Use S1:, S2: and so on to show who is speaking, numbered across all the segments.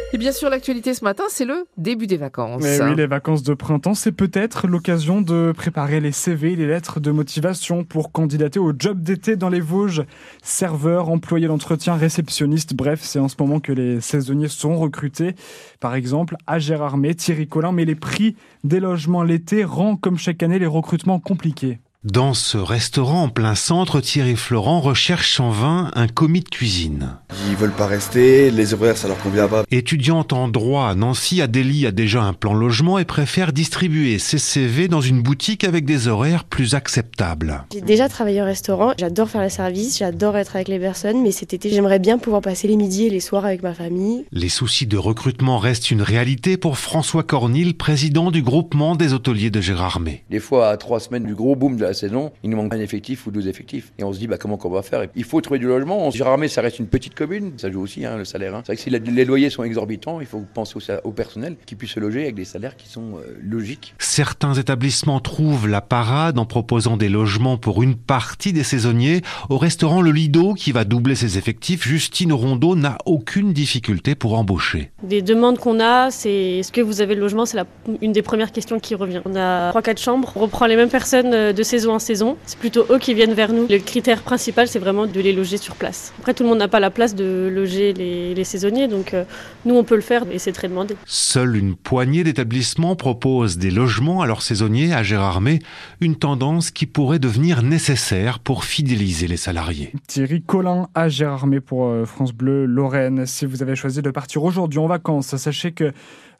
S1: Et bien sûr, l'actualité ce matin, c'est le début des vacances.
S2: Mais oui, les vacances de printemps, c'est peut-être l'occasion de préparer les CV, les lettres de motivation pour candidater au job d'été dans les Vosges. Serveurs, employés d'entretien, réceptionnistes, bref, c'est en ce moment que les saisonniers sont recrutés. Par exemple, à Gérardmer, Thierry Collin, mais les prix des logements l'été rend comme chaque année les recrutements compliqués.
S3: Dans ce restaurant en plein centre, Thierry Florent recherche en vain un commis de cuisine.
S4: Ils veulent pas rester, les horaires ça leur convient pas.
S3: Étudiante en droit, Nancy Adélie a déjà un plan logement et préfère distribuer ses CV dans une boutique avec des horaires plus acceptables.
S5: J'ai déjà travaillé au restaurant, j'adore faire le service, j'adore être avec les personnes, mais cet été j'aimerais bien pouvoir passer les midis et les soirs avec ma famille.
S3: Les soucis de recrutement restent une réalité pour François Cornille, président du groupement des hôteliers de Gérardmer.
S4: Des fois à 3 semaines du gros boom de la saison, il nous manque un effectif ou 2 effectifs. Et on se dit comment qu'on va faire. Il faut trouver du logement. Gérardmer, ça reste une petite commune. Ça joue aussi le salaire. C'est vrai que si les loyers sont exorbitants, il faut penser au personnel qui puisse se loger avec des salaires qui sont logiques.
S3: Certains établissements trouvent la parade en proposant des logements pour une partie des saisonniers. Au restaurant Le Lido, qui va doubler ses effectifs, Justine Rondeau n'a aucune difficulté pour embaucher.
S6: Des demandes qu'on a, c'est est-ce que vous avez le logement ? C'est une des premières questions qui revient. On a 3-4 chambres. On reprend les mêmes personnes de saison en saison. C'est plutôt eux qui viennent vers nous. Le critère principal, c'est vraiment de les loger sur place. Après, tout le monde n'a pas la place de loger les saisonniers, donc nous, on peut le faire et c'est très demandé.
S3: Seule une poignée d'établissements propose des logements à leurs saisonniers à Gérardmer, une tendance qui pourrait devenir nécessaire pour fidéliser les salariés.
S2: Thierry Collin à Gérardmer pour France Bleu Lorraine. Si vous avez choisi de partir aujourd'hui en vacances, sachez que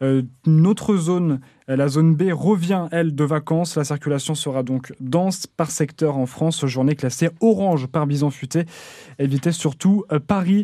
S2: notre zone, la zone B, revient, elle, de vacances. La circulation sera donc dense par secteur en France. Journée classée orange par Bison Futé. Évitez surtout Paris.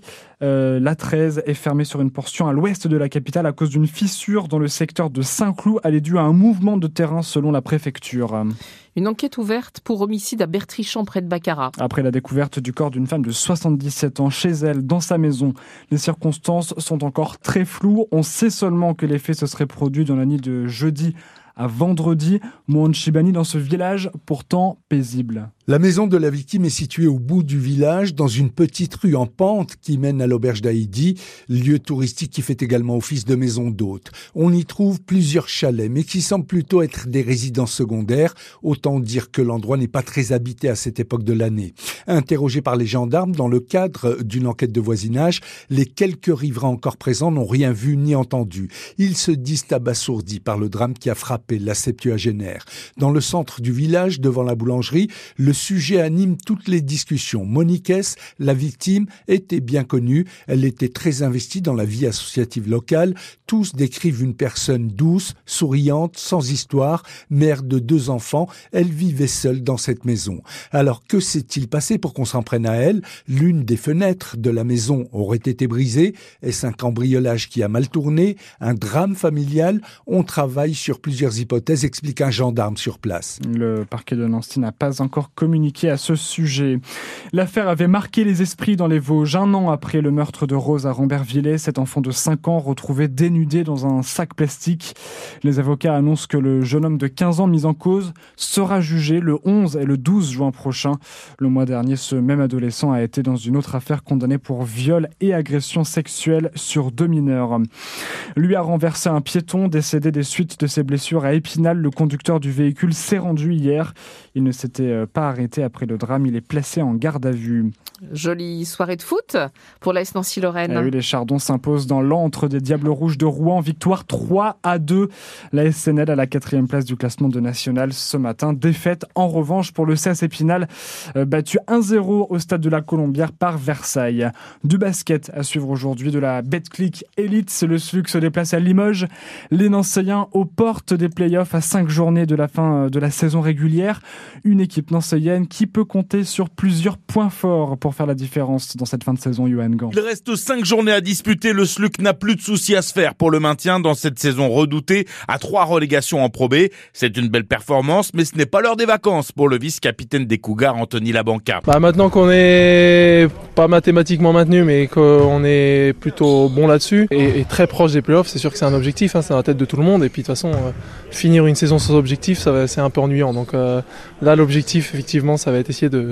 S2: La 13 est fermée sur une portion à l'ouest de la capitale à cause d'une fissure dans le secteur de Saint-Cloud. Elle est due à un mouvement de terrain selon la préfecture.
S1: Une enquête ouverte pour homicide à Bertrichamp près de Baccarat.
S2: Après la découverte du corps d'une femme de 77 ans chez elle, dans sa maison, les circonstances sont encore très floues. On sait seulement que les faits se seraient produits dans la nuit de jeudi à vendredi. Mouan Chibani dans ce village pourtant paisible.
S7: La maison de la victime est située au bout du village, dans une petite rue en pente qui mène à l'auberge d'Haïdi, lieu touristique qui fait également office de maison d'hôte. On y trouve plusieurs chalets, mais qui semblent plutôt être des résidences secondaires. Autant dire que l'endroit n'est pas très habité à cette époque de l'année. Interrogés par les gendarmes dans le cadre d'une enquête de voisinage, les quelques riverains encore présents n'ont rien vu ni entendu. Ils se disent abasourdis par le drame qui a frappé la septuagénaire. Dans le centre du village, devant la boulangerie, le sujet anime toutes les discussions. Monique S., la victime, était bien connue. Elle était très investie dans la vie associative locale. Tous décrivent une personne douce, souriante, sans histoire, mère de 2 enfants. Elle vivait seule dans cette maison. Alors que s'est-il passé pour qu'on s'en prenne à elle ? L'une des fenêtres de la maison aurait été brisée. Est-ce un cambriolage qui a mal tourné ? Un drame familial ? On travaille sur plusieurs hypothèses, explique un gendarme sur place.
S2: Le parquet de Nancy n'a pas encore communiqué à ce sujet. L'affaire avait marqué les esprits dans les Vosges. 1 an après le meurtre de Rose à Rambervillers, cet enfant de 5 ans retrouvé dénudé dans un sac plastique. Les avocats annoncent que le jeune homme de 15 ans mis en cause sera jugé le 11 et le 12 juin prochain. Le mois dernier, ce même adolescent a été dans une autre affaire condamné pour viol et agression sexuelle sur 2 mineurs. Lui a renversé un piéton décédé des suites de ses blessures à Épinal. Le conducteur du véhicule s'est rendu hier. Il ne s'était pas arrêté après le drame. Il est placé en garde à vue.
S1: Jolie soirée de foot pour l'AS Nancy-Lorraine.
S2: Oui, les Chardons s'imposent dans l'antre des Diables Rouges de Rouen. Victoire 3-2. La SNL à la 4e place du classement de National ce matin. Défaite en revanche pour le CAS Épinal, battu 1-0 au stade de la Colombière par Versailles. Du basket à suivre aujourd'hui, de la Betclic Elite. Le SLUC se déplace à Limoges. Les Nancéiens aux portes des playoffs à 5 journées de la fin de la saison régulière. Une équipe nancéienne qui peut compter sur plusieurs points forts pour faire la différence dans cette fin de saison, Johan Gant.
S8: Il reste 5 journées à disputer. Le SLUC n'a plus de soucis à se faire pour le maintien dans cette saison redoutée à 3 relégations en Pro B. C'est une belle performance, mais ce n'est pas l'heure des vacances pour le vice-capitaine des Cougars, Anthony Labanca.
S9: Maintenant qu'on est pas mathématiquement maintenu, mais qu'on est plutôt bon là-dessus et très proche des playoffs, c'est sûr que c'est un objectif, c'est dans la tête de tout le monde. Et puis de toute façon, finir une saison sans objectif, c'est un peu ennuyant. Donc là, l'objectif, effectivement, ça va être essayer de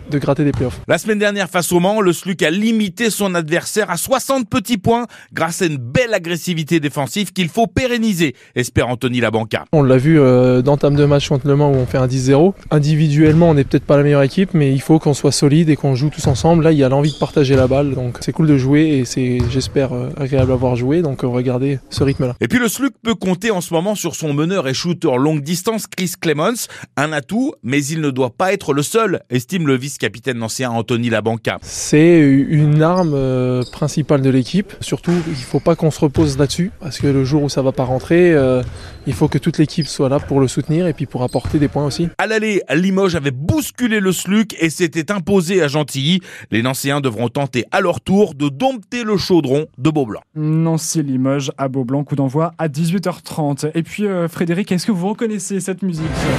S9: de gratter des playoffs.
S8: La semaine dernière, face au Mans, le SLUC a limité son adversaire à 60 petits points grâce à une belle agressivité défensive qu'il faut pérenniser, espère Anthony Labanca.
S9: On l'a vu d'entame de match contre le Mans où on fait un 10-0. Individuellement, on n'est peut-être pas la meilleure équipe, mais il faut qu'on soit solide et qu'on joue tous ensemble. Là, il y a l'envie de partager la balle, donc c'est cool de jouer et c'est, j'espère, agréable à voir jouer. Donc regardez ce rythme-là.
S8: Et puis le SLUC peut compter en ce moment sur son meneur et shooter longue distance Chris Clemons, un atout, mais il ne doit pas être le seul, estime le vice-capitaine ancien Anthony Labanca.
S9: C'est une arme principale de l'équipe. Surtout, il ne faut pas qu'on se repose là-dessus, parce que le jour où ça ne va pas rentrer, il faut que toute l'équipe soit là pour le soutenir et puis pour apporter des points aussi.
S8: À l'aller, Limoges avait bousculé le SLUC et s'était imposé à Gentilly. Les Nancéens devront tenter à leur tour de dompter le chaudron de Beaublanc.
S2: Nancy-Limoges à Beaublanc, coup d'envoi à 18h30. Et puis Frédéric, est-ce que vous reconnaissez cette musique ?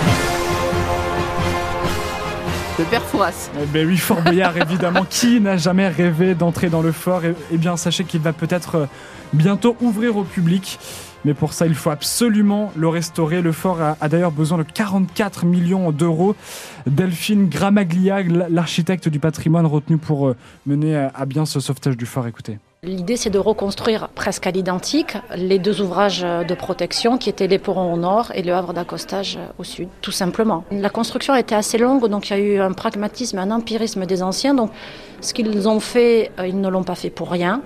S1: Le père Fouras.
S2: Ben oui, Fort Boyard, évidemment. Qui n'a jamais rêvé d'entrer dans le fort ? Eh bien, sachez qu'il va peut-être bientôt ouvrir au public. Mais pour ça, il faut absolument le restaurer. Le fort a d'ailleurs besoin de 44 millions d'euros. Delphine Gramaglia, l'architecte du patrimoine retenu pour mener à bien ce sauvetage du fort. Écoutez.
S10: L'idée, c'est de reconstruire presque à l'identique les deux ouvrages de protection qui étaient l'Éperon au nord et le havre d'accostage au sud, tout simplement. La construction a été assez longue, donc il y a eu un pragmatisme, un empirisme des anciens. Donc ce qu'ils ont fait, ils ne l'ont pas fait pour rien.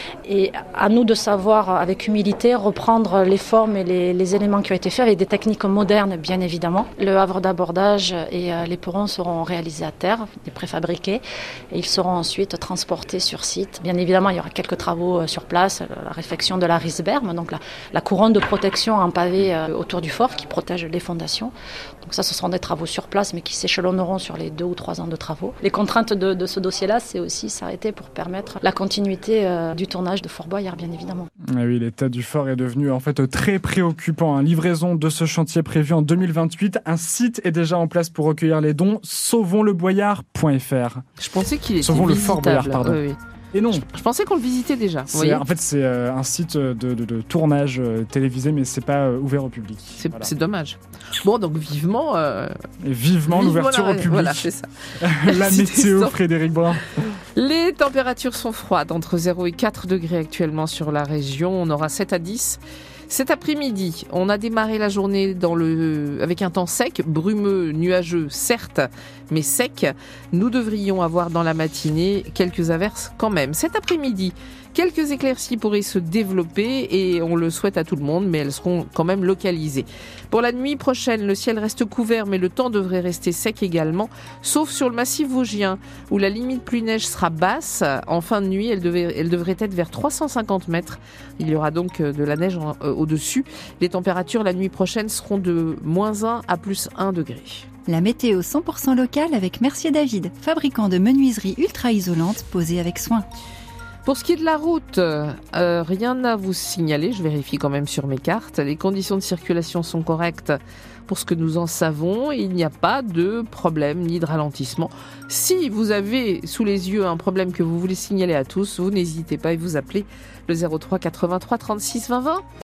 S10: Et à nous de savoir, avec humilité, reprendre les formes et les éléments qui ont été faits avec des techniques modernes, bien évidemment. Le havre d'abordage et l'Éperon seront réalisés à terre, des préfabriqués, et ils seront ensuite transportés sur site. Bien évidemment, il y aura quelques travaux sur place, la réfection de la risberme, donc la couronne de protection en pavé autour du fort qui protège les fondations. Donc ça, ce seront des travaux sur place, mais qui s'échelonneront sur les 2 ou 3 ans de travaux. Les contraintes de ce dossier-là, c'est aussi s'arrêter pour permettre la continuité du tournage de Fort Boyard, bien évidemment.
S2: Ah oui, l'état du fort est devenu en fait très préoccupant. Livraison de ce chantier prévu en 2028. Un site est déjà en place pour recueillir les dons. Sauvonsleboyard.fr.
S1: Je pensais qu'il était
S2: Sauvons le Fort Boyard, pardon.
S1: Oui.
S2: Et non.
S1: Je pensais qu'on le visitait déjà.
S2: En fait, c'est un site de tournage télévisé, mais c'est pas ouvert au public.
S1: C'est dommage. Bon, donc vivement
S2: l'ouverture au public.
S1: Voilà, c'est ça.
S2: La météo, Frédéric Brun.
S1: Les températures sont froides, entre 0 et 4 degrés actuellement sur la région. On aura 7 à 10. Cet après-midi, on a démarré la journée avec un temps sec, brumeux, nuageux, certes, mais sec. Nous devrions avoir dans la matinée quelques averses quand même. Cet après-midi, quelques éclaircies pourraient se développer et on le souhaite à tout le monde, mais elles seront quand même localisées. Pour la nuit prochaine, le ciel reste couvert, mais le temps devrait rester sec également, sauf sur le massif vosgien, où la limite pluie-neige sera basse. En fin de nuit, elle devrait être vers 350 mètres. Il y aura donc de la neige au-dessus. Les températures la nuit prochaine seront de -1 à +1 degré.
S11: La météo 100% locale avec Mercier David, fabricant de menuiseries ultra isolantes posées avec soin.
S1: Pour ce qui est de la route, rien à vous signaler, je vérifie quand même sur mes cartes. Les conditions de circulation sont correctes pour ce que nous en savons. Il n'y a pas de problème ni de ralentissement. Si vous avez sous les yeux un problème que vous voulez signaler à tous, vous n'hésitez pas et vous appelez le 03 83 36 20 20.